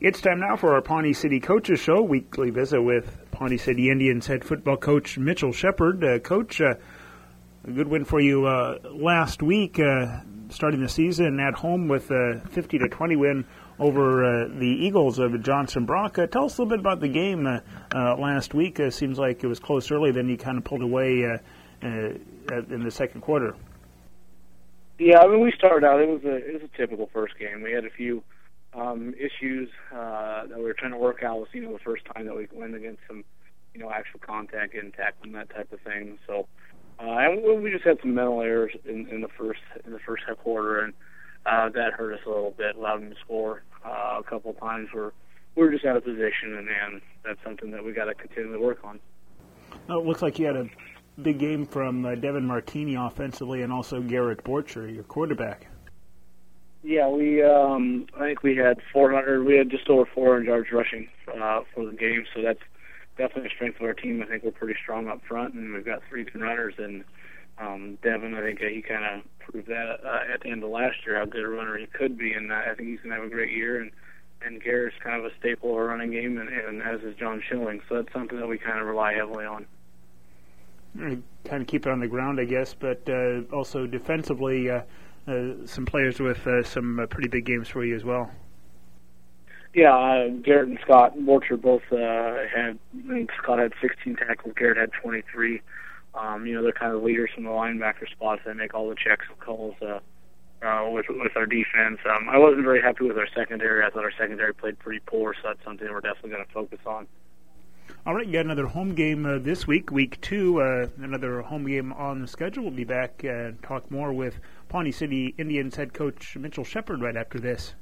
It's time now for our Pawnee City Coaches Show, weekly visit with Pawnee City Indians head football coach Mitchell Shepard. Coach, a good win for you last week, starting the season at home with a 50-20 win over the Eagles of Johnson Brock. Tell us a little bit about the game last week. Seems like it was close early, then you kind of pulled away in the second quarter. Yeah, I mean, we started out, it was a typical first game. We had a few issues that we were trying to work out. It was, the first time that we went against some, actual contact, getting tackled and that type of thing. So, and we just had some mental errors in the first half quarter, and that hurt us a little bit, allowed them to score a couple of times where we were just out of position, and that's something that we got to continue to work on. It looks like you had a big game from Devin Martini offensively, and also Garrett Borcher, your quarterback. Yeah, I think we had just over 400 yards rushing for the game, so that's definitely a strength of our team. I think we're pretty strong up front, and we've got 3 good runners, and Devin, I think he kind of proved that at the end of last year, how good a runner he could be, and I think he's going to have a great year, and Garrett's kind of a staple of our running game, and as is John Schilling, so that's something that we kind of rely heavily on. Kind of keep it on the ground, I guess, but also defensively, some players with some pretty big games for you as well. Yeah, Garrett and Scott Borcher both I think Scott had 16 tackles, Garrett had 23. They're kind of leaders from the linebacker spots. They make all the checks and calls with our defense. I wasn't very happy with our secondary. I thought our secondary played pretty poor, so that's something we're definitely going to focus on. All right, you got another home game this week, week 2, another home game on the schedule. We'll be back and talk more with Pawnee City Indians head coach Mitchell Shepard right after this.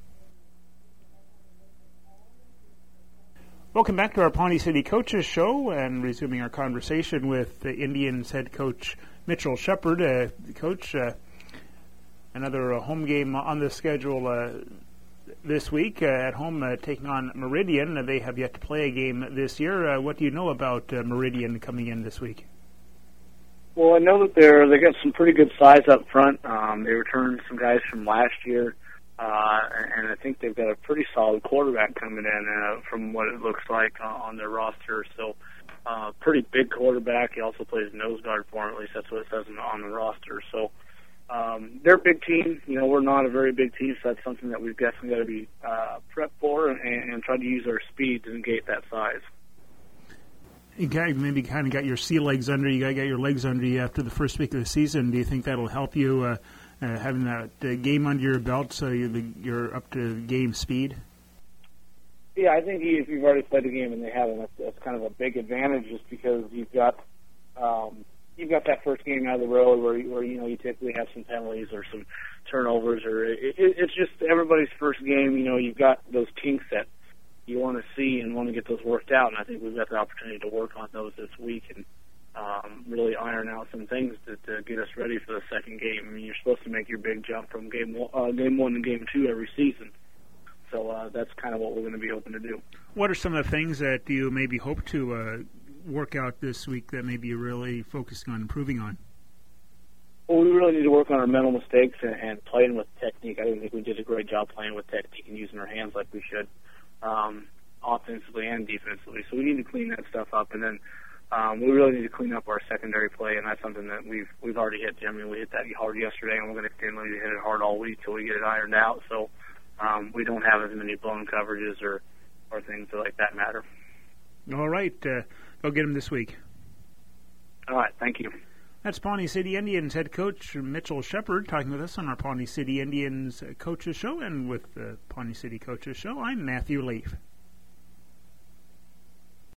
Welcome back to our Pawnee City Coaches Show, and resuming our conversation with the Indians head coach Mitchell Shepard. Coach, another home game on the schedule this week at home, taking on Meridian. They have yet to play a game this year. What do you know about Meridian coming in this week? Well, I know that they got some pretty good size up front. They returned some guys from last year, and I think they've got a pretty solid quarterback coming in from what it looks like on their roster. So, pretty big quarterback. He also plays nose guard for them. At least that's what it says on the roster. So, they're a big team. We're not a very big team, so that's something that we've definitely got to be prepped for and try to use our speed to negate that size. You maybe kind of got your sea legs under you. Got your legs under you after the first week of the season. Do you think that'll help you having that game under your belt so you're up to game speed? Yeah, I think if you've already played the game and they haven't, that's kind of a big advantage, just because you've got that first game out of the road where you typically have some penalties or some turnovers, or it's just everybody's first game. You've got those kinks that you want to see and want to get those worked out, and I think we've got the opportunity to work on those this week and really iron out some things to get us ready for the second game. I mean, you're supposed to make your big jump from game 1 to game 2 every season, so that's kind of what we're going to be hoping to do. What are some of the things that you maybe hope to work out this week that maybe you're really focusing on improving on? Well, we really need to work on our mental mistakes and playing with technique. I didn't think we did a great job playing with technique and using our hands like we should, offensively and defensively. So we need to clean that stuff up, and then we really need to clean up our secondary play, and that's something that we've already hit. I mean, we hit that hard yesterday, and we're going to continue to hit it hard all week till we get it ironed out. So we don't have as many blown coverages or things like that matter. All right. Go get him this week. All right. Thank you. That's Pawnee City Indians head coach Mitchell Shepard talking with us on our Pawnee City Indians Coaches Show. And with the Pawnee City Coaches Show, I'm Matthew Leaf.